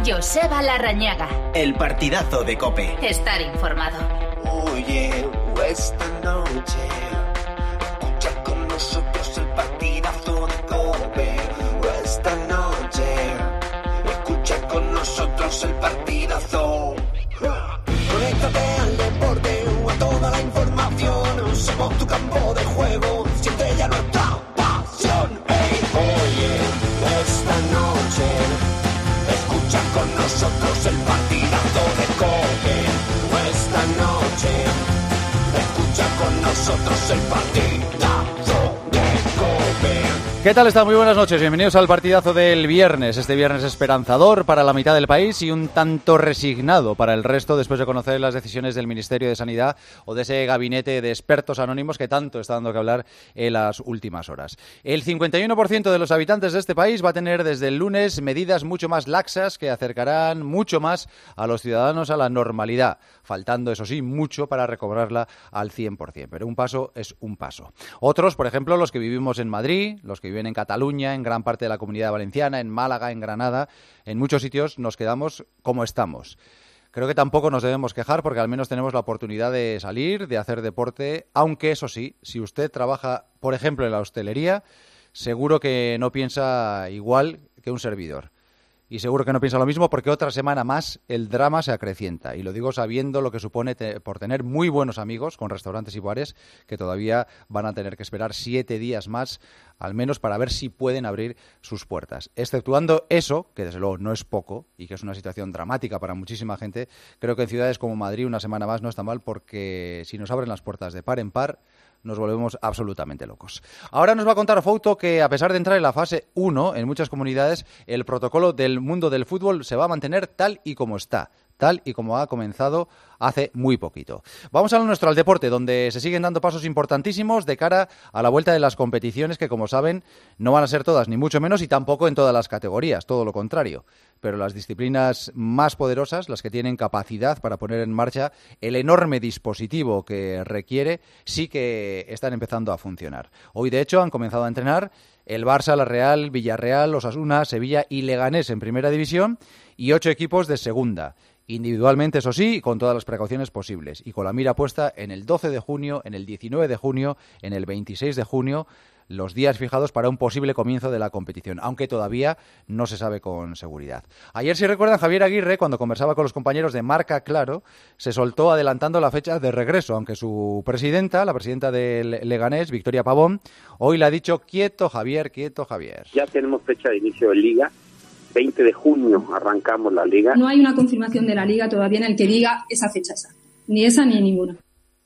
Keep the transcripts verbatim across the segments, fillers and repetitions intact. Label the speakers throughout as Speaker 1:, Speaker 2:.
Speaker 1: Joseba Larrañaga.
Speaker 2: El partidazo de COPE.
Speaker 1: Estar informado.
Speaker 3: Oye, esta noche escucha con nosotros el partidazo de COPE. Esta noche escucha con nosotros el partidazo. Conéctate al deporte o a toda la información. Somos tu campo de juego. Siente ya nuestra pasión. Hey, oye, esta noche escucha con nosotros el partidazo de COPE. Esta noche escucha con nosotros el partidazo de COPE.
Speaker 4: ¿Qué tal están? Muy buenas noches, bienvenidos al partidazo del viernes. Este viernes esperanzador para la mitad del país y un tanto resignado para el resto después de conocer las decisiones del Ministerio de Sanidad o de ese gabinete de expertos anónimos que tanto está dando que hablar en las últimas horas. El cincuenta y uno por ciento de los habitantes de este país va a tener desde el lunes medidas mucho más laxas que acercarán mucho más a los ciudadanos a la normalidad, faltando, eso sí, mucho para recobrarla al cien por ciento. Pero un paso es un paso. Otros, por ejemplo, los que vivimos en Madrid, los que viven en Cataluña, en gran parte de la Comunidad Valenciana, en Málaga, en Granada, en muchos sitios nos quedamos como estamos. Creo que tampoco nos debemos quejar porque al menos tenemos la oportunidad de salir, de hacer deporte, aunque eso sí, si usted trabaja, por ejemplo, en la hostelería, seguro que no piensa igual que un servidor. Y seguro que no piensa lo mismo porque otra semana más el drama se acrecienta. Y lo digo sabiendo lo que supone te, por tener muy buenos amigos con restaurantes y bares que todavía van a tener que esperar siete días más, al menos para ver si pueden abrir sus puertas. Exceptuando eso, que desde luego no es poco y que es una situación dramática para muchísima gente, creo que en ciudades como Madrid una semana más no está mal porque si nos abren las puertas de par en par, nos volvemos absolutamente locos. Ahora nos va a contar Fouto que, a pesar de entrar en la fase uno, en muchas comunidades, el protocolo del mundo del fútbol se va a mantener tal y como está, tal y como ha comenzado hace muy poquito. Vamos a lo nuestro, al deporte, donde se siguen dando pasos importantísimos de cara a la vuelta de las competiciones que, como saben, no van a ser todas, ni mucho menos, y tampoco en todas las categorías, todo lo contrario. Pero las disciplinas más poderosas, las que tienen capacidad para poner en marcha el enorme dispositivo que requiere, sí que están empezando a funcionar. Hoy, de hecho, han comenzado a entrenar el Barça, la Real, Villarreal, Osasuna, Sevilla y Leganés en primera división y ocho equipos de segunda. Individualmente, eso sí, con todas las precauciones posibles y con la mira puesta en el doce de junio, en el diecinueve de junio, en el veintiséis de junio, los días fijados para un posible comienzo de la competición, aunque todavía no se sabe con seguridad. Ayer, si recuerdan, Javier Aguirre, cuando conversaba con los compañeros de Marca Claro, se soltó adelantando la fecha de regreso, aunque su presidenta, la presidenta del Leganés, Victoria Pavón, hoy le ha dicho quieto Javier, quieto Javier.
Speaker 5: Ya tenemos fecha de inicio de Liga. veinte de junio arrancamos la Liga.
Speaker 6: No hay una confirmación de la Liga todavía en el que diga esa fecha exacta. Ni esa ni ninguna.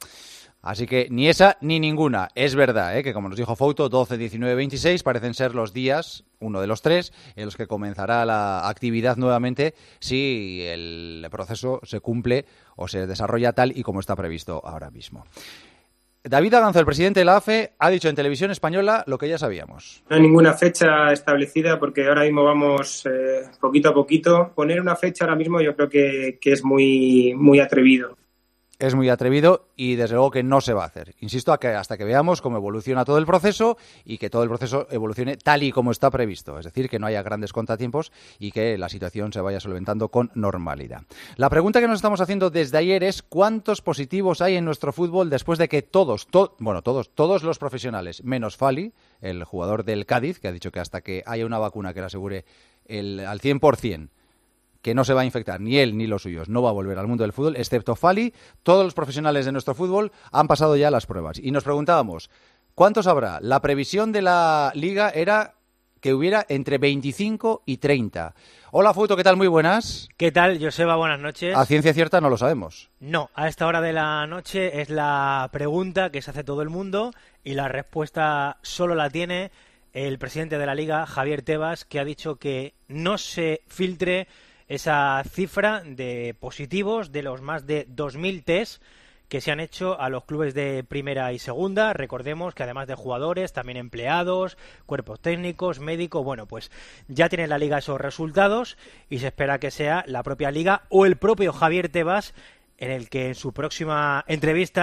Speaker 4: Así que ni esa ni ninguna. Es verdad, ¿eh? Que como nos dijo Fouto, doce, diecinueve, veintiséis parecen ser los días, uno de los tres, en los que comenzará la actividad nuevamente si el proceso se cumple o se desarrolla tal y como está previsto ahora mismo. David Aganzo, el presidente de la A F E, ha dicho en Televisión Española lo que ya sabíamos.
Speaker 7: No hay ninguna fecha establecida porque ahora mismo vamos eh, poquito a poquito. Poner una fecha ahora mismo yo creo que, que es muy, muy atrevido.
Speaker 4: Es muy atrevido y desde luego que no se va a hacer. Insisto, a que hasta que veamos cómo evoluciona todo el proceso y que todo el proceso evolucione tal y como está previsto. Es decir, que no haya grandes contratiempos y que la situación se vaya solventando con normalidad. La pregunta que nos estamos haciendo desde ayer es ¿cuántos positivos hay en nuestro fútbol después de que todos, to- bueno, todos, todos los profesionales, menos Fali, el jugador del Cádiz, que ha dicho que hasta que haya una vacuna que le asegure el, al cien por ciento que no se va a infectar, ni él ni los suyos, no va a volver al mundo del fútbol, excepto Fali, todos los profesionales de nuestro fútbol han pasado ya las pruebas. Y nos preguntábamos, ¿cuántos habrá? La previsión de la Liga era que hubiera entre veinticinco y treinta. Hola, Fouto, ¿qué tal? Muy buenas.
Speaker 8: ¿Qué tal, Joseba? Buenas noches.
Speaker 4: A ciencia cierta no lo sabemos.
Speaker 8: No, a esta hora de la noche es la pregunta que se hace todo el mundo y la respuesta solo la tiene el presidente de la Liga, Javier Tebas, que ha dicho que no se filtre esa cifra de positivos de los más de dos mil test que se han hecho a los clubes de primera y segunda. Recordemos que además de jugadores, también empleados, cuerpos técnicos, médicos, bueno, pues ya tiene la Liga esos resultados y se espera que sea la propia Liga o el propio Javier Tebas en el que en su próxima entrevista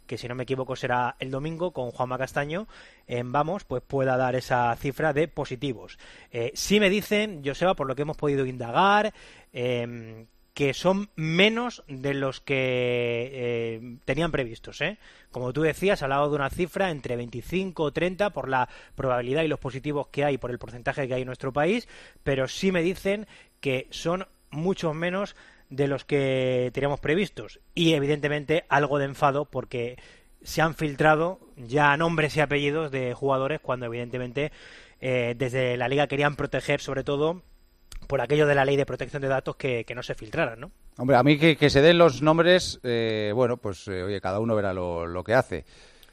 Speaker 8: que si no me equivoco será el domingo, con Juanma Castaño en Vamos, pues pueda dar esa cifra de positivos. Eh, sí me dicen, Joseba, por lo que hemos podido indagar, eh, que son menos de los que eh, tenían previstos, ¿eh? Como tú decías, hablado de una cifra entre veinticinco o treinta por la probabilidad y los positivos que hay, por el porcentaje que hay en nuestro país, pero sí me dicen que son muchos menos de los que teníamos previstos. Y evidentemente algo de enfado porque se han filtrado ya nombres y apellidos de jugadores cuando evidentemente eh, desde la Liga querían proteger sobre todo por aquello de la ley de protección de datos que, que no se filtraran, ¿no?
Speaker 4: Hombre, a mí que, que se den los nombres, eh, bueno, pues eh, oye, cada uno verá lo, lo que hace.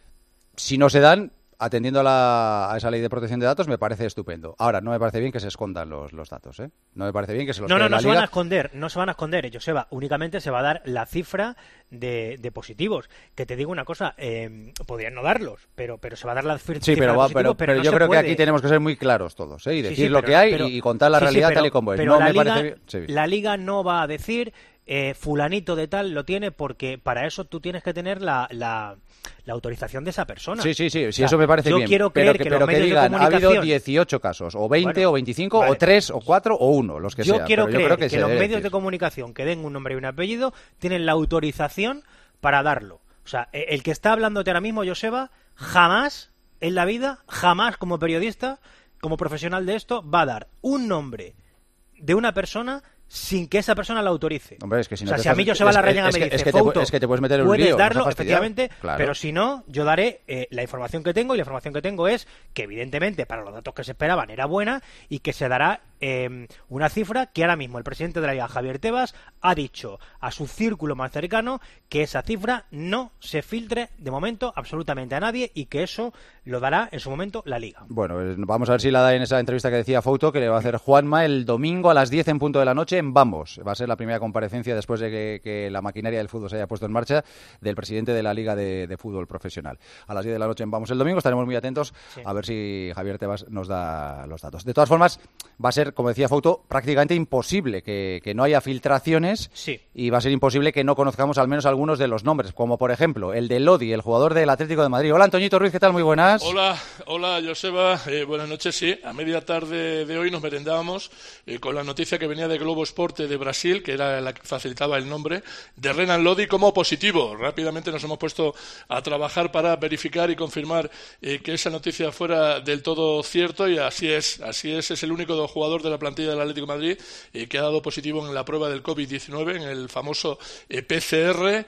Speaker 4: Si no se dan, atendiendo a, la, a esa ley de protección de datos, me parece estupendo. Ahora, no me parece bien que se escondan los, los datos, ¿eh? No me parece bien que se los
Speaker 8: No, no,
Speaker 4: quede
Speaker 8: no
Speaker 4: la
Speaker 8: se
Speaker 4: Liga.
Speaker 8: van a esconder, no se van a esconder, Joseba. Únicamente se va a dar la cifra de, de positivos. Que te digo una cosa, eh, podrían no darlos, pero pero se va a dar la cifra
Speaker 4: Sí, pero,
Speaker 8: de
Speaker 4: va,
Speaker 8: positivos,
Speaker 4: pero, pero,
Speaker 8: pero no
Speaker 4: yo
Speaker 8: se
Speaker 4: creo
Speaker 8: puede.
Speaker 4: que aquí tenemos que ser muy claros todos, ¿eh? Y decir
Speaker 8: Sí, sí,
Speaker 4: lo
Speaker 8: pero-
Speaker 4: que hay
Speaker 8: pero-
Speaker 4: y contar la
Speaker 8: sí, sí,
Speaker 4: realidad
Speaker 8: pero-
Speaker 4: tal y como es.
Speaker 8: pero
Speaker 4: No
Speaker 8: la
Speaker 4: me
Speaker 8: Liga,
Speaker 4: parece bien. Sí.
Speaker 8: La Liga no va a decir eh, fulanito de tal lo tiene porque para eso tú tienes que tener la, la, la autorización de esa persona.
Speaker 4: Sí, sí, sí, sí,
Speaker 8: O sea,
Speaker 4: eso me parece
Speaker 8: yo
Speaker 4: bien.
Speaker 8: quiero
Speaker 4: pero
Speaker 8: creer
Speaker 4: que,
Speaker 8: que
Speaker 4: pero
Speaker 8: los
Speaker 4: que
Speaker 8: medios de
Speaker 4: digan, ha habido
Speaker 8: comunicación-
Speaker 4: dieciocho casos, o veinte,
Speaker 8: Bueno,
Speaker 4: o veinticinco,
Speaker 8: vale.
Speaker 4: o tres, o cuatro, o uno, los que
Speaker 8: yo
Speaker 4: sean.
Speaker 8: quiero
Speaker 4: Pero yo
Speaker 8: creer
Speaker 4: creo que,
Speaker 8: que,
Speaker 4: se
Speaker 8: los
Speaker 4: debe
Speaker 8: medios
Speaker 4: decir.
Speaker 8: de comunicación que den un nombre y un apellido tienen la autorización para darlo. O sea, e- el que está hablándote ahora mismo, Joseba, jamás en la vida, jamás como periodista, como profesional de esto, va a dar un nombre de una persona sin que esa persona la autorice.
Speaker 4: Hombre, es que si no
Speaker 8: o sea,
Speaker 4: te
Speaker 8: si a
Speaker 4: estás-
Speaker 8: mí Joseba
Speaker 4: es-
Speaker 8: Larrañaga
Speaker 4: es
Speaker 8: me
Speaker 4: que-
Speaker 8: dice,
Speaker 4: es que te pu-
Speaker 8: Fouto,
Speaker 4: es que te puedes meter en un
Speaker 8: puedes
Speaker 4: lío, nos
Speaker 8: darlo,
Speaker 4: ha fastidiado.
Speaker 8: efectivamente,
Speaker 4: Claro.
Speaker 8: pero si no, yo daré eh, la información que tengo, y la información que tengo es que evidentemente para los datos que se esperaban era buena y que se dará eh, una cifra que ahora mismo el presidente de la Liga, Javier Tebas, ha dicho a su círculo más cercano que esa cifra no se filtre de momento absolutamente a nadie y que eso lo dará en su momento la Liga.
Speaker 4: Bueno, pues vamos a ver si la da en esa entrevista que decía Fouto, que le va a hacer Juanma el domingo a las diez en punto de la noche en Vamos. Va a ser la primera comparecencia después de que, que la maquinaria del fútbol se haya puesto en marcha del presidente de la Liga de, de Fútbol Profesional. A las diez de la noche en Vamos el domingo. Estaremos muy atentos
Speaker 8: Sí.
Speaker 4: a ver si Javier Tebas nos da los datos. De todas formas, va a ser, como decía Fouto, prácticamente imposible que, que no haya filtraciones
Speaker 8: Sí.
Speaker 4: y va a ser imposible que no conozcamos al menos algunos de los nombres, como por ejemplo el de Lodi, el jugador del Atlético de Madrid. Hola, Antoñito Ruiz, ¿qué tal? Muy buenas.
Speaker 9: Hola, hola Joseba, eh, buenas noches. Sí, a media tarde de hoy nos merendábamos eh, con la noticia que venía de Globo Esporte de Brasil, que era la que facilitaba el nombre, de Renan Lodi como positivo. Rápidamente nos hemos puesto a trabajar para verificar y confirmar eh, que esa noticia fuera del todo cierto, y así es, así es, es el único jugador de la plantilla del Atlético de Madrid eh, que ha dado positivo en la prueba del COVID diecinueve, en el famoso eh, P C R.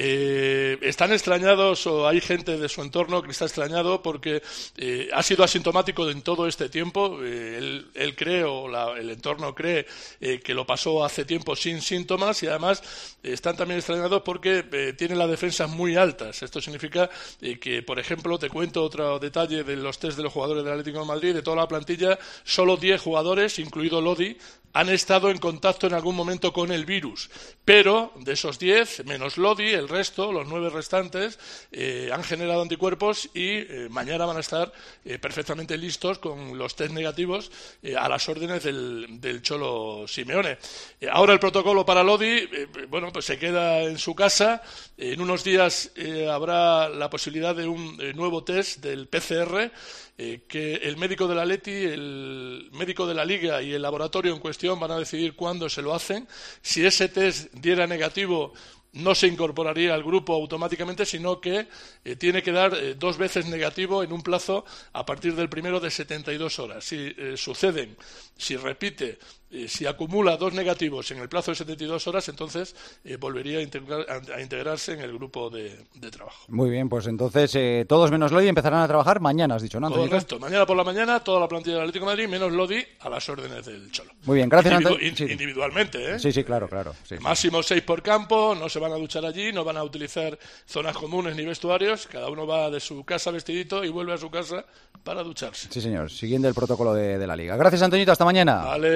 Speaker 9: Eh, están extrañados, o hay gente de su entorno que está extrañado porque eh, ha sido asintomático en todo este tiempo. Eh, él, él cree, o la, el entorno cree, eh, que lo pasó hace tiempo sin síntomas, y además eh, están también extrañados porque eh, tiene las defensas muy altas. Esto significa eh, que, por ejemplo, te cuento otro detalle de los test de los jugadores del Atlético de Madrid. De toda la plantilla, solo diez jugadores, incluido Lodi, han estado en contacto en algún momento con el virus, pero de esos diez, menos Lodi, el resto, los nueve restantes, eh, han generado anticuerpos y eh, mañana van a estar eh, perfectamente listos con los test negativos eh, a las órdenes del, del Cholo Simeone. Eh, ahora el protocolo para Lodi, eh, bueno, pues se queda en su casa. En unos días eh, habrá la posibilidad de un eh, nuevo test del P C R, eh, que el médico del Atleti, el médico de la Liga y el laboratorio en cuestión van a decidir cuándo se lo hacen. Si ese test diera negativo, no se incorporaría al grupo automáticamente, sino que eh, tiene que dar eh, dos veces negativo en un plazo a partir del primero de setenta y dos horas. Si eh, suceden, si repite, eh, si acumula dos negativos en el plazo de setenta y dos horas, entonces eh, volvería a, integrar, a, a integrarse en el grupo de, de trabajo.
Speaker 4: Muy bien, pues entonces eh, todos menos Lodi empezarán a trabajar mañana, has dicho, ¿no, Antoñito?
Speaker 9: Correcto. Mañana por la mañana, toda la plantilla del Atlético de Madrid, menos Lodi, a las órdenes del Cholo.
Speaker 4: Muy bien, gracias,
Speaker 9: Individu-
Speaker 4: Antonio.
Speaker 9: in-
Speaker 4: Sí.
Speaker 9: Individualmente, ¿eh?
Speaker 4: Sí, sí, claro, claro. Sí, sí.
Speaker 9: Máximo seis por campo, no se van a duchar allí, no van a utilizar zonas comunes ni vestuarios, cada uno va de su casa vestidito y vuelve a su casa para ducharse.
Speaker 4: Sí, señor, siguiendo el protocolo de, de la Liga. Gracias, Antoñito, hasta mañana.
Speaker 9: Vale, hasta luego.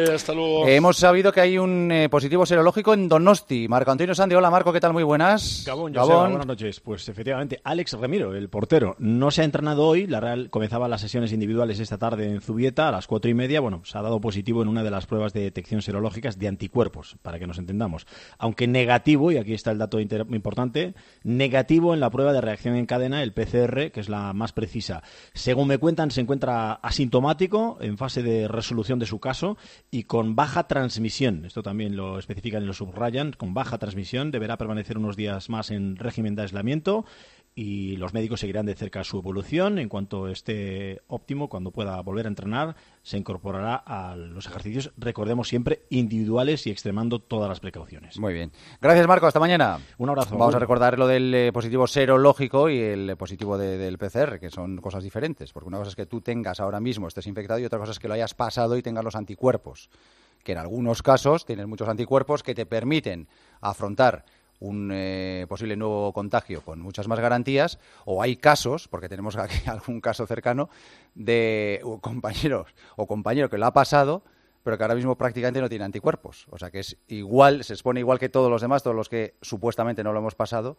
Speaker 9: luego.
Speaker 4: Eh, hemos sabido que hay un eh, positivo serológico en Donosti. Marco Antonio Sandi, hola Marco, ¿qué tal? Muy buenas.
Speaker 10: Gabón, Joseba, buenas noches. Pues efectivamente, Alex Remiro, el portero, no se ha entrenado hoy. La Real comenzaba las sesiones individuales esta tarde en Zubieta a las cuatro y media. Bueno, se ha dado positivo en una de las pruebas de detección serológicas de anticuerpos, para que nos entendamos. Aunque negativo, y aquí está el dato inter- importante, negativo en la prueba de reacción en cadena, el P C R, que es la más precisa. Según me cuentan, se encuentra asintomático, en fase de resolución de su caso y con baja transmisión. Esto también lo especifican y lo subrayan. Con baja transmisión, deberá permanecer unos días más en régimen de aislamiento y los médicos seguirán de cerca su evolución. En cuanto esté óptimo, cuando pueda volver a entrenar, se incorporará a los ejercicios, recordemos siempre, individuales y extremando todas las precauciones.
Speaker 4: Muy bien. Gracias, Marco. Hasta mañana.
Speaker 10: Un abrazo.
Speaker 4: Vamos a recordar lo del eh, positivo serológico y el eh, positivo de, del P C R, que son cosas diferentes. Porque una cosa es que tú tengas ahora mismo, estés infectado, y otra cosa es que lo hayas pasado y tengas los anticuerpos. Que en algunos casos tienes muchos anticuerpos que te permiten afrontar un eh, posible nuevo contagio con muchas más garantías, o hay casos, porque tenemos aquí algún caso cercano, de uh, compañeros o compañero que lo ha pasado, pero que ahora mismo prácticamente no tiene anticuerpos. O sea que es igual, se expone igual que todos los demás, todos los que supuestamente no lo hemos pasado,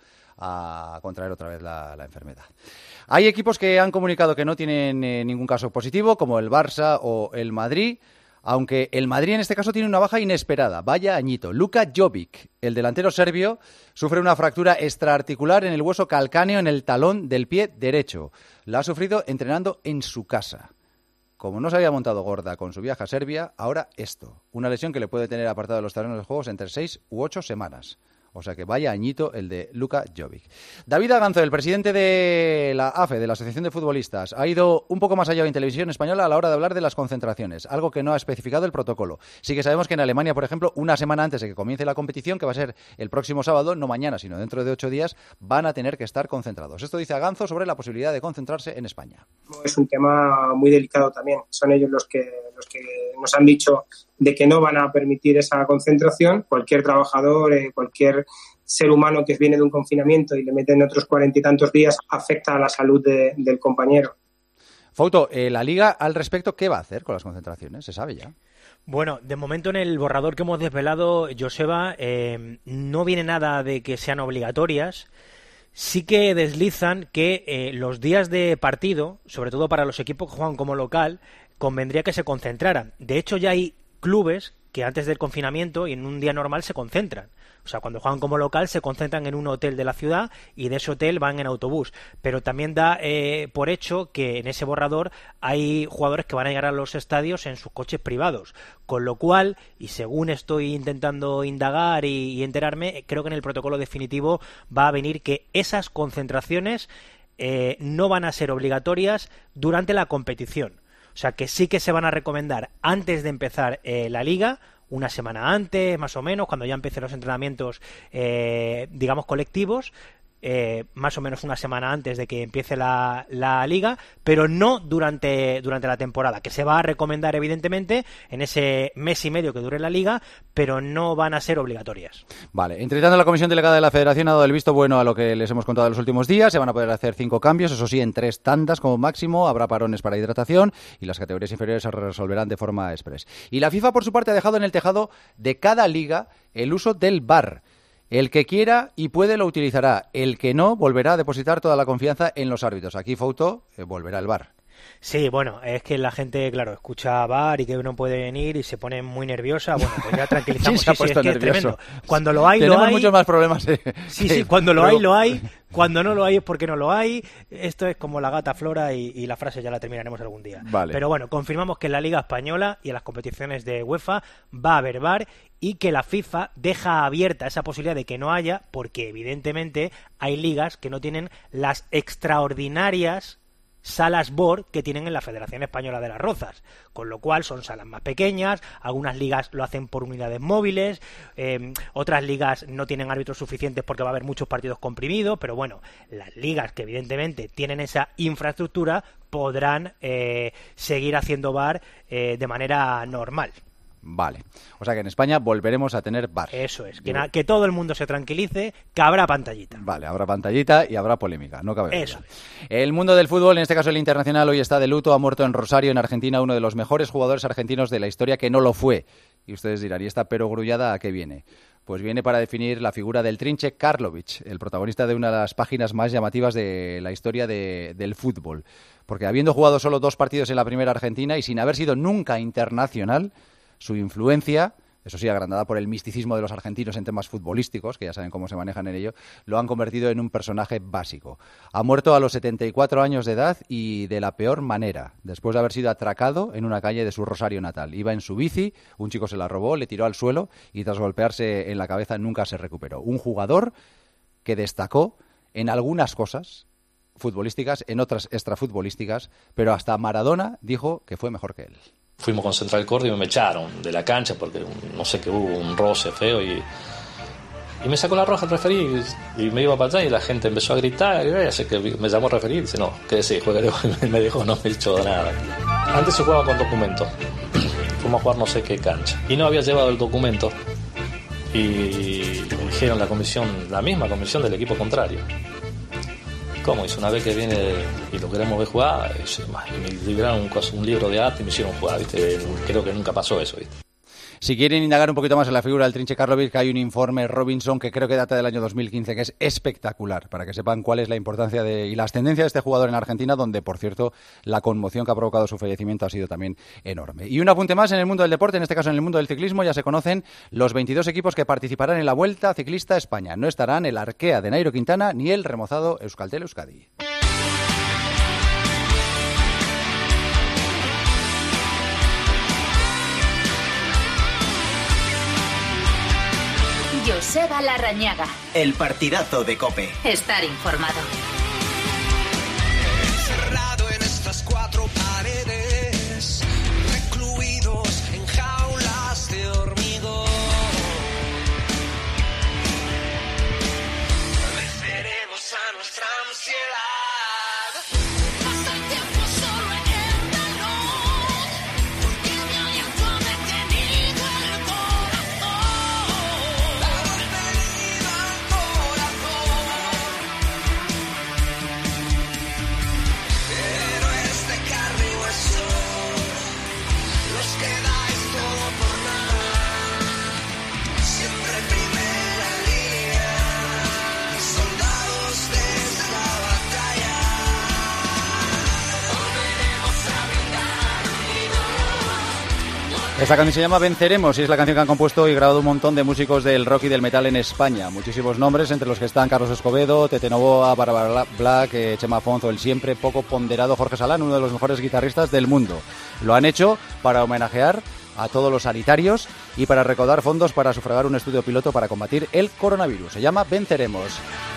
Speaker 4: a contraer otra vez la, la enfermedad. Hay equipos que han comunicado que no tienen eh, ningún caso positivo, como el Barça o el Madrid, aunque el Madrid en este caso tiene una baja inesperada. Vaya añito. Luka Jovic, el delantero serbio, sufre una fractura extraarticular en el hueso calcáneo en el talón del pie derecho. La ha sufrido entrenando en su casa. Como no se había montado gorda con su viaje a Serbia, ahora esto. Una lesión que le puede tener apartado de los terrenos de juegos entre seis u ocho semanas. O sea que vaya añito el de Luka Jovic. David Aganzo, el presidente de la A F E, de la Asociación de Futbolistas, ha ido un poco más allá en Televisión Española a la hora de hablar de las concentraciones, algo que no ha especificado el protocolo. Sí que sabemos que en Alemania, por ejemplo, una semana antes de que comience la competición, que va a ser el próximo sábado, no mañana, sino dentro de ocho días, van a tener que estar concentrados. Esto dice Aganzo sobre la posibilidad de concentrarse en España.
Speaker 7: Es un tema muy delicado también. Son ellos los que, los que nos han dicho de que no van a permitir esa concentración. Cualquier trabajador, eh, cualquier ser humano que viene de un confinamiento y le meten otros cuarenta y tantos días, afecta a la salud de, del compañero.
Speaker 4: Fouto, eh, la Liga al respecto, ¿qué va a hacer con las concentraciones? ¿Se sabe ya?
Speaker 8: Bueno, de momento en el borrador que hemos desvelado, Joseba, eh, no viene nada de que sean obligatorias. Sí que deslizan que eh, los días de partido, sobre todo para los equipos que juegan como local, convendría que se concentraran. De hecho, ya hay clubes que antes del confinamiento y en un día normal se concentran. O sea, cuando juegan como local se concentran en un hotel de la ciudad y de ese hotel van en autobús. Pero también da eh, por hecho que en ese borrador hay jugadores que van a llegar a los estadios en sus coches privados. Con lo cual, y según estoy intentando indagar y, y enterarme, creo que en el protocolo definitivo va a venir que esas concentraciones eh, no van a ser obligatorias durante la competición. O sea, que sí que se van a recomendar antes de empezar eh, la liga, una semana antes, más o menos, cuando ya empiecen los entrenamientos, eh, digamos, colectivos, eh, más o menos una semana antes de que empiece la, la liga, pero no durante, durante la temporada, que se va a recomendar, evidentemente, en ese mes y medio que dure la liga, pero no van a ser obligatorias.
Speaker 4: Vale, entre tanto, la Comisión Delegada de la Federación ha dado el visto bueno a lo que les hemos contado en los últimos días. Se van a poder hacer cinco cambios, eso sí, en tres tandas como máximo. Habrá parones para hidratación y las categorías inferiores se resolverán de forma express. Y la FIFA, por su parte, ha dejado en el tejado de cada liga el uso del V A R. El que quiera y puede lo utilizará. El que no volverá a depositar toda la confianza en los árbitros. Aquí, Fouto, eh, volverá el V A R.
Speaker 8: Sí, bueno, es que la gente, claro, escucha V A R y que no puede venir y se pone muy nerviosa. Bueno, pues ya tranquilizamos.
Speaker 4: Sí, se ha
Speaker 8: sí,
Speaker 4: puesto
Speaker 8: sí, es que
Speaker 4: nervioso.
Speaker 8: es tremendo. Cuando lo hay,
Speaker 4: Tenemos
Speaker 8: lo hay.
Speaker 4: muchos más problemas. Eh,
Speaker 8: Sí,
Speaker 4: que-
Speaker 8: sí, cuando lo
Speaker 4: pero-
Speaker 8: hay, lo hay. Cuando no lo hay es porque no lo hay. Esto es como la gata Flora y, y la frase ya la terminaremos algún día.
Speaker 4: Vale.
Speaker 8: Pero bueno, confirmamos que en la Liga Española y en las competiciones de UEFA va a haber V A R y que la FIFA deja abierta esa posibilidad de que no haya, porque evidentemente hay ligas que no tienen las extraordinarias salas B O R que tienen en la Federación Española de las Rozas, con lo cual son salas más pequeñas, algunas ligas lo hacen por unidades móviles, eh, otras ligas no tienen árbitros suficientes porque va a haber muchos partidos comprimidos, pero bueno, las ligas que evidentemente tienen esa infraestructura podrán eh, seguir haciendo V A R eh, de manera normal.
Speaker 4: Vale. O sea que en España volveremos a tener V A R.
Speaker 8: Eso es, que, na- que todo el mundo se tranquilice, que habrá pantallita.
Speaker 4: Vale, habrá pantallita y habrá polémica, no cabe duda.
Speaker 8: Eso.
Speaker 4: El mundo del fútbol, en este caso el internacional, hoy está de luto. Ha muerto en Rosario, en Argentina, uno de los mejores jugadores argentinos de la historia, que no lo fue. Y ustedes dirán, ¿y esta perogrullada a qué viene? Pues viene para definir la figura del Trinche Karlovic, el protagonista de una de las páginas más llamativas de la historia de, del fútbol. Porque habiendo jugado solo dos partidos en la primera Argentina y sin haber sido nunca internacional, su influencia, eso sí, agrandada por el misticismo de los argentinos en temas futbolísticos, que ya saben cómo se manejan en ello, lo han convertido en un personaje básico. Ha muerto a los setenta y cuatro años de edad y de la peor manera, después de haber sido atracado en una calle de su Rosario natal. Iba en su bici, un chico se la robó, le tiró al suelo y tras golpearse en la cabeza nunca se recuperó. Un jugador que destacó en algunas cosas futbolísticas, en otras extrafutbolísticas, pero hasta Maradona dijo que fue mejor que él.
Speaker 11: Fuimos con Central Córdoba y me echaron de la cancha porque no sé qué hubo, un roce feo y, y me sacó la roja el referí y, y me iba para allá y la gente empezó a gritar y así que me llamó a referir y dice no, quédese, juegue, y me dijo no me echó nada. Antes se jugaba con documento, fuimos a jugar no sé qué cancha y no había llevado el documento y me dijeron la comisión, la misma comisión del equipo contrario. ¿Cómo? Dice, una vez que viene y lo queremos ver jugar, y me liberaron un, un libro de arte y me hicieron jugar, ¿viste? Creo que nunca pasó eso, ¿viste?
Speaker 4: Si quieren indagar un poquito más en la figura del Trinche Karlovic, hay un informe Robinson que creo que data del año dos mil quince, que es espectacular, para que sepan cuál es la importancia de, y la ascendencia de este jugador en Argentina, donde, por cierto, la conmoción que ha provocado su fallecimiento ha sido también enorme. Y un apunte más en el mundo del deporte, en este caso en el mundo del ciclismo, ya se conocen los veintidós equipos que participarán en la Vuelta Ciclista España. No estarán el Arkea de Nairo Quintana ni el remozado Euskaltel Euskadi.
Speaker 1: Joseba Larrañaga.
Speaker 2: El partidazo de COPE.
Speaker 1: Estar informado.
Speaker 3: Encerrado en estas cuatro paredes, recluidos en jaulas de hormigón. Venceremos a nuestra ansiedad. Pasa el tiempo solo en el reloj, porque mi aliento ha detenido el corazón.
Speaker 4: Esta canción se llama Venceremos y es la canción que han compuesto y grabado un montón de músicos del rock y del metal en España. Muchísimos nombres, entre los que están Carlos Escobedo, Tete Novoa, Bárbara Black, eh, Chema Afonso, el siempre poco ponderado Jorge Salán, uno de los mejores guitarristas del mundo. Lo han hecho para homenajear a todos los sanitarios y para recaudar fondos para sufragar un estudio piloto para combatir el coronavirus. Se llama Venceremos.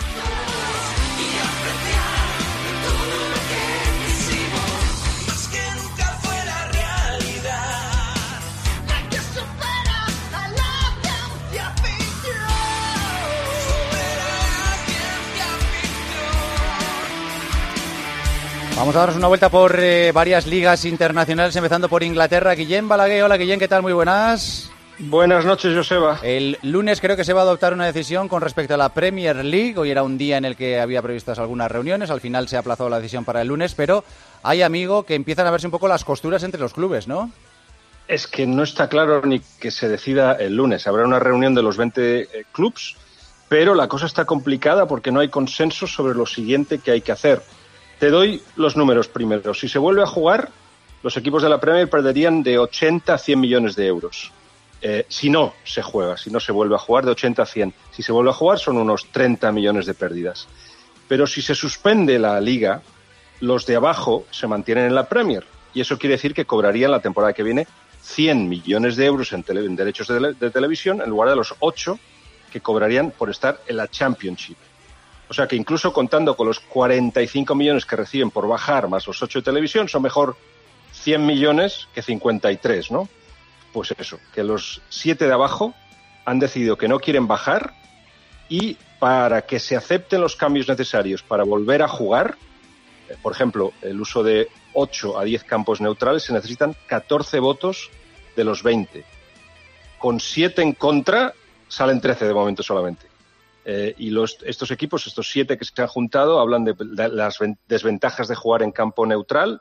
Speaker 4: Vamos a darnos una vuelta por eh, varias ligas internacionales, empezando por Inglaterra. Guillén Balaguer, hola Guillén, ¿qué tal? Muy buenas.
Speaker 12: Buenas noches, Joseba.
Speaker 4: El lunes creo que se va a adoptar una decisión con respecto a la Premier League. Hoy era un día en el que había previstas algunas reuniones, al final se ha aplazado la decisión para el lunes, pero hay, amigo, que empiezan a verse un poco las costuras entre los clubes, ¿no?
Speaker 12: Es que no está claro ni que se decida el lunes. Habrá una reunión de los veinte eh, clubs, pero la cosa está complicada porque no hay consenso sobre lo siguiente que hay que hacer. Te doy los números primero. Si se vuelve a jugar, los equipos de la Premier perderían de ochenta a cien millones de euros. Eh, si no se juega, si no se vuelve a jugar, de ochenta a cien. Si se vuelve a jugar, son unos treinta millones de pérdidas. Pero si se suspende la liga, los de abajo se mantienen en la Premier. Y eso quiere decir que cobrarían la temporada que viene cien millones de euros en, tele, en derechos de, de televisión en lugar de los ocho que cobrarían por estar en la Championship. O sea que incluso contando con los cuarenta y cinco millones que reciben por bajar más los ocho de televisión, son mejor cien millones que cincuenta y tres, ¿no? Pues eso, que los siete de abajo han decidido que no quieren bajar y para que se acepten los cambios necesarios para volver a jugar, por ejemplo, el uso de ocho a diez campos neutrales, se necesitan catorce votos de los veinte. Con siete en contra, salen trece de momento solamente. Eh, y los, estos equipos, estos siete que se han juntado, hablan de, de las desventajas de jugar en campo neutral,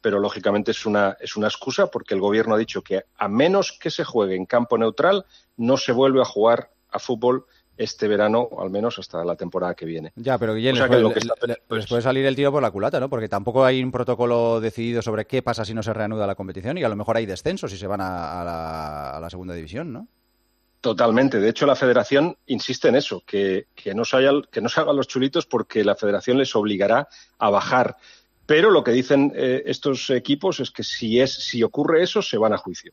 Speaker 12: pero lógicamente es una, es una excusa porque el gobierno ha dicho que a menos que se juegue en campo neutral, no se vuelve a jugar a fútbol este verano, al menos hasta la temporada que viene.
Speaker 4: Ya, pero Guillén,
Speaker 12: O sea
Speaker 4: les,
Speaker 12: que lo
Speaker 4: puede,
Speaker 12: que está-
Speaker 4: le-
Speaker 12: pues-
Speaker 4: les puede salir el tiro por la culata, ¿no? Porque tampoco hay un protocolo decidido sobre qué pasa si no se reanuda la competición y a lo mejor hay descensos si se van a, a la, a la segunda división, ¿no?
Speaker 12: Totalmente. De hecho, la Federación insiste en eso, que, que, no se haya, que no se hagan los chulitos porque la Federación les obligará a bajar. Pero lo que dicen eh, estos equipos es que si, es, si ocurre eso, se van a juicio.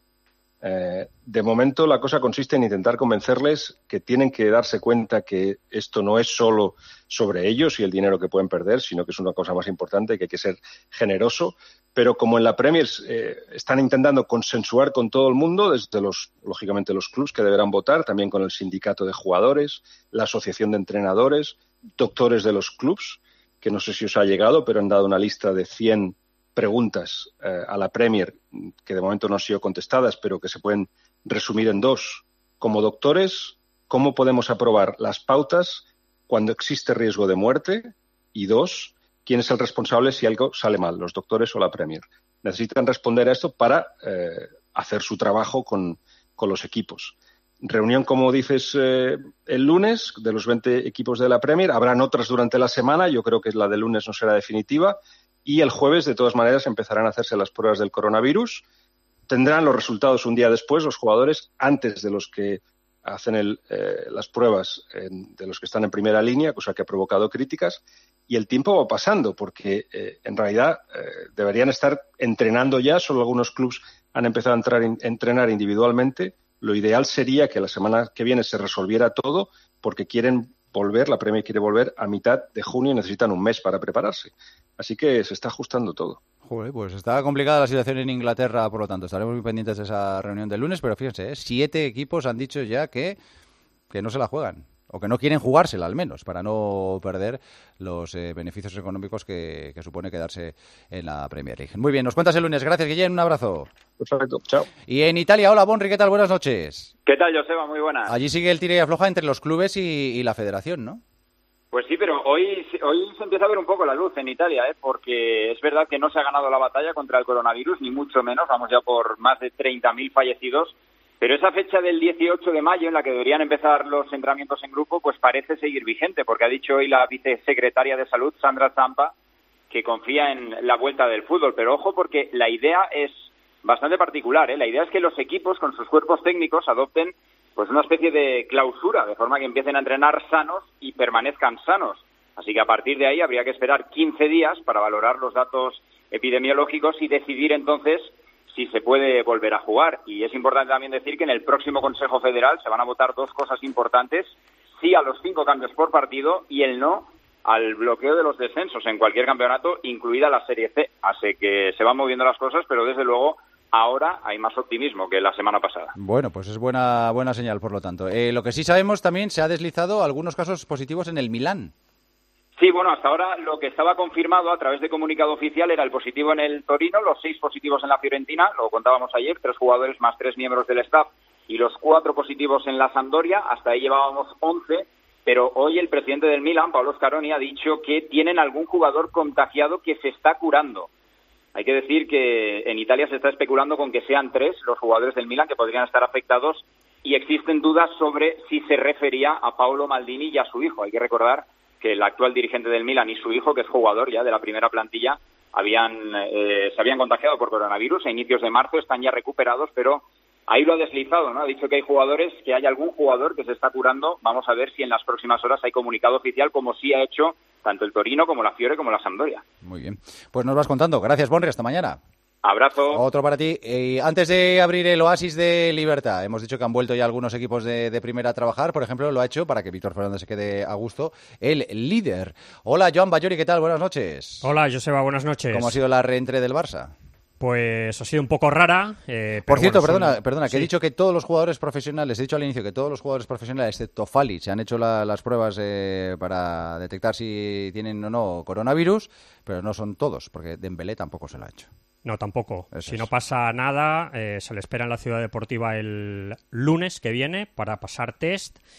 Speaker 12: Eh, de momento, la cosa consiste en intentar convencerles que tienen que darse cuenta que esto no es solo sobre ellos y el dinero que pueden perder, sino que es una cosa más importante, que hay que ser generoso. Pero como en la Premier eh, están intentando consensuar con todo el mundo, desde los, lógicamente, los clubs que deberán votar, también con el sindicato de jugadores, la asociación de entrenadores, doctores de los clubs, que no sé si os ha llegado, pero han dado una lista de cien preguntas eh, a la Premier que de momento no han sido contestadas, pero que se pueden resumir en dos. Como doctores, ¿cómo podemos aprobar las pautas cuando existe riesgo de muerte? Y dos, ¿quién es el responsable si algo sale mal, los doctores o la Premier? Necesitan responder a esto para eh, hacer su trabajo con, con los equipos. Reunión, como dices, eh, el lunes de los veinte equipos de la Premier. Habrán otras durante la semana. Yo creo que la del lunes no será definitiva. Y el jueves, de todas maneras, empezarán a hacerse las pruebas del coronavirus. Tendrán los resultados un día después los jugadores, antes de los que hacen el, eh, las pruebas, en, de los que están en primera línea, cosa que ha provocado críticas. Y el tiempo va pasando, porque eh, en realidad eh, deberían estar entrenando ya. Solo algunos clubs han empezado a entrar in, entrenar individualmente. Lo ideal sería que la semana que viene se resolviera todo, porque quieren volver, la Premier quiere volver a mitad de junio y necesitan un mes para prepararse. Así que se está ajustando todo.
Speaker 4: Joder, pues está complicada la situación en Inglaterra, por lo tanto, estaremos muy pendientes de esa reunión del lunes, pero fíjense, ¿eh? siete equipos han dicho ya que, que no se la juegan, o que no quieren jugársela al menos, para no perder los eh, beneficios económicos que, que supone quedarse en la Premier League. Muy bien, nos cuentas el lunes. Gracias, Guillén, un abrazo.
Speaker 12: Perfecto, chao.
Speaker 4: Y en Italia, hola, Bonri, ¿qué tal? Buenas noches.
Speaker 13: ¿Qué tal, Joseba? Muy buenas.
Speaker 4: Allí sigue el tira y afloja entre los clubes y, y la federación, ¿no?
Speaker 13: Pues sí, pero hoy, hoy se empieza a ver un poco la luz en Italia, ¿eh? Porque es verdad que no se ha ganado la batalla contra el coronavirus, ni mucho menos, vamos ya por más de treinta mil fallecidos, pero esa fecha del dieciocho de mayo en la que deberían empezar los entrenamientos en grupo, pues parece seguir vigente, porque ha dicho hoy la vicesecretaria de Salud, Sandra Zampa, que confía en la vuelta del fútbol, pero ojo porque la idea es bastante particular, ¿eh? La idea es que los equipos con sus cuerpos técnicos adopten pues una especie de clausura, de forma que empiecen a entrenar sanos y permanezcan sanos. Así que a partir de ahí habría que esperar quince días para valorar los datos epidemiológicos y decidir entonces si se puede volver a jugar. Y es importante también decir que en el próximo Consejo Federal se van a votar dos cosas importantes: sí a los cinco cambios por partido y el no al bloqueo de los descensos en cualquier campeonato, incluida la Serie C. Así que se van moviendo las cosas, pero desde luego ahora hay más optimismo que la semana pasada.
Speaker 4: Bueno, pues es buena buena señal, por lo tanto. Eh, lo que sí sabemos también, se ha deslizado algunos casos positivos en el Milán.
Speaker 13: Sí, bueno, hasta ahora lo que estaba confirmado a través de comunicado oficial era el positivo en el Torino, los seis positivos en la Fiorentina, lo contábamos ayer, tres jugadores más tres miembros del staff, y los cuatro positivos en la Sampdoria, hasta ahí llevábamos once, pero hoy el presidente del Milan, Paolo Scaroni, ha dicho que tienen algún jugador contagiado que se está curando. Hay que decir que en Italia se está especulando con que sean tres los jugadores del Milan que podrían estar afectados y existen dudas sobre si se refería a Paolo Maldini y a su hijo. Hay que recordar que el actual dirigente del Milan y su hijo, que es jugador ya de la primera plantilla, habían eh, se habían contagiado por coronavirus a inicios de marzo, están ya recuperados, pero ahí lo ha deslizado, ¿no? Ha dicho que hay jugadores, que hay algún jugador que se está curando. Vamos a ver si en las próximas horas hay comunicado oficial, como sí ha hecho tanto el Torino como la Fiore como la Sampdoria.
Speaker 4: Muy bien. Pues nos vas contando. Gracias, Bonri. Hasta mañana.
Speaker 13: Abrazo.
Speaker 4: Otro para ti. Eh, antes de abrir el oasis de libertad, hemos dicho que han vuelto ya algunos equipos de, de primera a trabajar. Por ejemplo, lo ha hecho, para que Víctor Fernández se quede a gusto, el líder. Hola, Joan Bayori, ¿qué tal? Buenas noches.
Speaker 14: Hola, Joseba, buenas noches.
Speaker 4: ¿Cómo ha sido la reentré del Barça?
Speaker 14: Pues ha sido un poco rara. Eh,
Speaker 4: Por
Speaker 14: pero
Speaker 4: cierto,
Speaker 14: bueno,
Speaker 4: perdona,
Speaker 14: son...
Speaker 4: perdona, que
Speaker 14: sí.
Speaker 4: he dicho que todos los jugadores profesionales, he dicho al inicio que todos los jugadores profesionales, excepto Fali, se han hecho la, las pruebas eh, para detectar si tienen o no coronavirus, pero no son todos, porque Dembélé tampoco se lo ha hecho.
Speaker 14: No, tampoco.
Speaker 4: Eso
Speaker 14: si
Speaker 4: es.
Speaker 14: no pasa nada, eh, se le espera en la Ciudad Deportiva el lunes que viene para pasar test.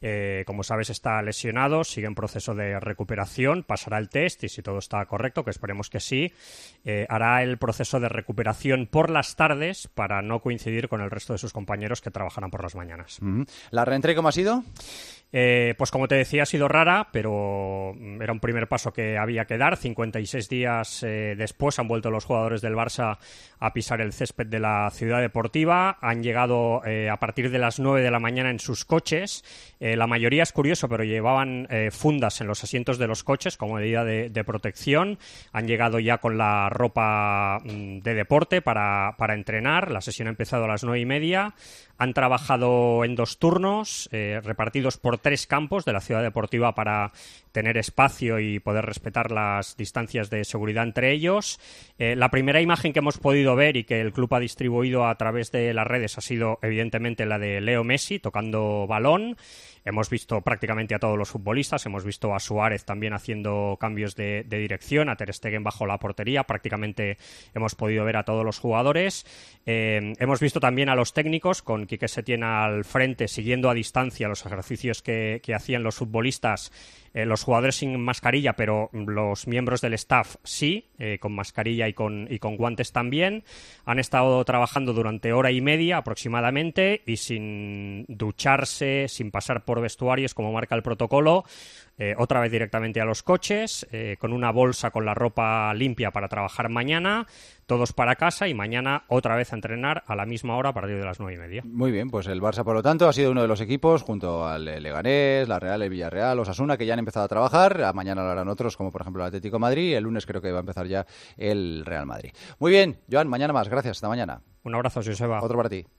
Speaker 14: Eh, como sabes, está lesionado, sigue en proceso de recuperación, pasará el test y si todo está correcto, que esperemos que sí, eh, hará el proceso de recuperación por las tardes para no coincidir con el resto de sus compañeros que trabajarán por las mañanas.
Speaker 4: Uh-huh. ¿La reentrée cómo ha sido?
Speaker 14: Eh, pues como te decía, ha sido rara, pero era un primer paso que había que dar. cincuenta y seis días eh, después han vuelto los jugadores del Barça a pisar el césped de la ciudad deportiva. Han llegado eh, a partir de las nueve de la mañana en sus coches. Eh, la mayoría, es curioso, pero llevaban eh, fundas en los asientos de los coches como medida de, de protección. Han llegado ya con la ropa mm, de deporte para, para entrenar. La sesión ha empezado a las nueve y media. Han trabajado en dos turnos, eh, repartidos por tres campos de la ciudad deportiva para tener espacio y poder respetar las distancias de seguridad entre ellos. Eh, la primera imagen que hemos podido ver y que el club ha distribuido a través de las redes ha sido evidentemente la de Leo Messi tocando balón. Hemos visto prácticamente a todos los futbolistas, hemos visto a Suárez también haciendo cambios de, de dirección, a Ter Stegen bajo la portería, prácticamente hemos podido ver a todos los jugadores. Eh, hemos visto también a los técnicos, con Quique Setién al frente, siguiendo a distancia los ejercicios que, que hacían los futbolistas. Eh, los jugadores sin mascarilla, pero los miembros del staff sí, eh, con mascarilla y con, y con guantes también. Han estado trabajando durante hora y media aproximadamente y sin ducharse, sin pasar por vestuarios como marca el protocolo. Eh, otra vez directamente a los coches, eh, con una bolsa con la ropa limpia para trabajar mañana, todos para casa y mañana otra vez a entrenar a la misma hora a partir de las nueve y media.
Speaker 4: Muy bien, pues el Barça, por lo tanto, ha sido uno de los equipos, junto al Leganés, la Real, el Villarreal, Osasuna, que ya han empezado a trabajar. A mañana lo harán otros, como por ejemplo el Atlético de Madrid, y el lunes creo que va a empezar ya el Real Madrid. Muy bien, Joan, mañana más. Gracias, hasta mañana.
Speaker 14: Un abrazo, Joseba.
Speaker 4: Otro para ti.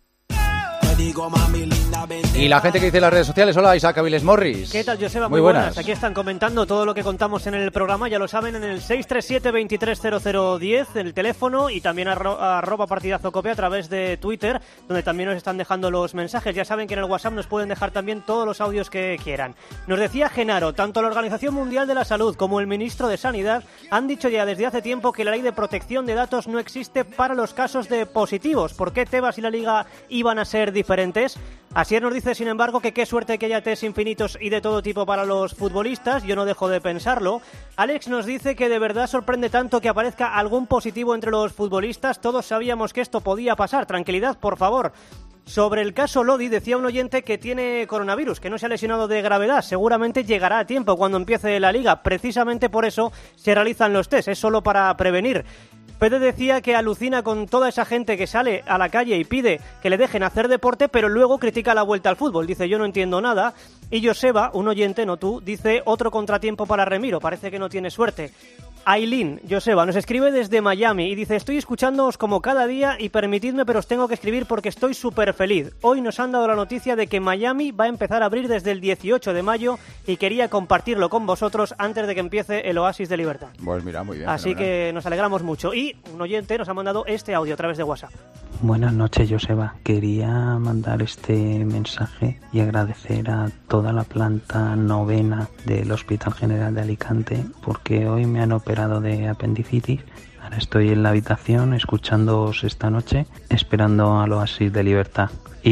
Speaker 4: Y la gente que dice en las redes sociales, hola Isaac Aviles Morris.
Speaker 15: ¿Qué tal, Joseba?
Speaker 4: Muy,
Speaker 15: Muy buenas.
Speaker 4: buenas.
Speaker 15: Aquí están comentando todo lo que contamos en el programa, ya lo saben, en el seis tres siete, veintitrés cero cero diez, el teléfono, y también arro arroba partidazo cope a través de Twitter, donde también nos están dejando los mensajes. Ya saben que en el WhatsApp nos pueden dejar también todos los audios que quieran. Nos decía Genaro, tanto la Organización Mundial de la Salud como el ministro de Sanidad han dicho ya desde hace tiempo que la ley de protección de datos no existe para los casos de positivos. ¿Por qué Tebas y la Liga iban a ser diferentes? Asier nos dice, sin embargo, que qué suerte que haya test infinitos y de todo tipo para los futbolistas. Yo no dejo de pensarlo. Alex nos dice que de verdad sorprende tanto que aparezca algún positivo entre los futbolistas. Todos sabíamos que esto podía pasar. Tranquilidad, por favor. Sobre el caso Lodi, decía un oyente que tiene coronavirus, que no se ha lesionado de gravedad. Seguramente llegará a tiempo cuando empiece la Liga. Precisamente por eso se realizan los test. Es solo para prevenir. Pedro decía que alucina con toda esa gente que sale a la calle y pide que le dejen hacer deporte, pero luego critica la vuelta al fútbol. Dice, yo no entiendo nada. Y Joseba, un oyente, no tú, dice, otro contratiempo para Remiro. Parece que no tiene suerte. Aileen, Joseba, nos escribe desde Miami y dice, estoy escuchándoos como cada día y permitidme, pero os tengo que escribir porque estoy súper feliz. Hoy nos han dado la noticia de que Miami va a empezar a abrir desde el dieciocho de mayo y quería compartirlo con vosotros antes de que empiece el Oasis de Libertad.
Speaker 4: Pues mira, muy bien.
Speaker 15: Así
Speaker 4: fenomenal.
Speaker 15: que nos alegramos mucho. Y un oyente nos ha mandado este audio a través de WhatsApp.
Speaker 16: Buenas noches, Joseba. Quería mandar este mensaje y agradecer a toda la planta novena del Hospital General de Alicante porque hoy me han operado de apendicitis. Ahora estoy en la habitación escuchándoos esta noche, esperando al Oasis de Libertad.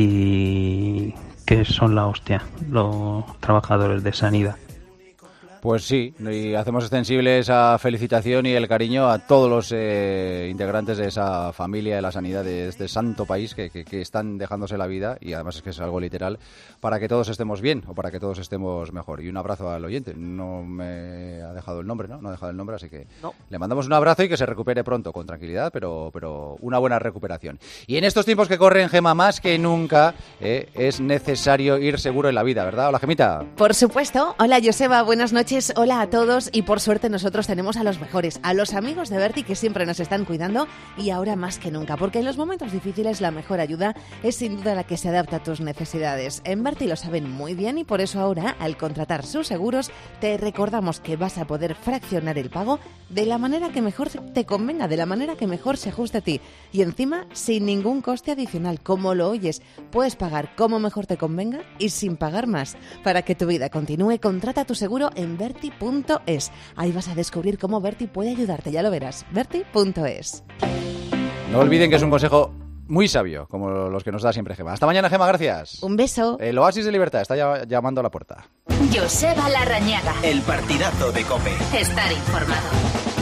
Speaker 16: Y que son la hostia, los trabajadores de sanidad.
Speaker 4: Pues sí, y hacemos extensible esa felicitación y el cariño a todos los eh, integrantes de esa familia de la sanidad de este santo país que, que, que están dejándose la vida, y además es que es algo literal, para que todos estemos bien o para que todos estemos mejor. Y un abrazo al oyente. No me ha dejado el nombre, ¿no? No ha dejado el nombre, así que
Speaker 15: no.
Speaker 4: Le mandamos un abrazo y que se recupere pronto, con tranquilidad, pero, pero una buena recuperación. Y en estos tiempos que corren, Gema, más que nunca eh, es necesario ir seguro en la vida, ¿verdad? Hola, Gemita.
Speaker 17: Por supuesto. Hola, Joseba. Buenas noches. Hola a todos, y por suerte nosotros tenemos a los mejores, a los amigos de Berti que siempre nos están cuidando, y ahora más que nunca, porque en los momentos difíciles la mejor ayuda es sin duda la que se adapta a tus necesidades. En Berti lo saben muy bien y por eso ahora, al contratar sus seguros, te recordamos que vas a poder fraccionar el pago de la manera que mejor te convenga, de la manera que mejor se ajuste a ti, y encima sin ningún coste adicional, como lo oyes. Puedes pagar como mejor te convenga y sin pagar más. Para que tu vida continúe, contrata tu seguro en Berti punto es. Ahí vas a descubrir cómo Berti puede ayudarte, ya lo verás. Berti punto es.
Speaker 4: No olviden que es un consejo muy sabio, como los que nos da siempre Gema. Hasta mañana, Gema, gracias.
Speaker 17: Un beso.
Speaker 4: El Oasis de Libertad está ya- llamando a la puerta.
Speaker 1: Joseba Larrañaga.
Speaker 2: El partidazo de COPE.
Speaker 1: Estar informado.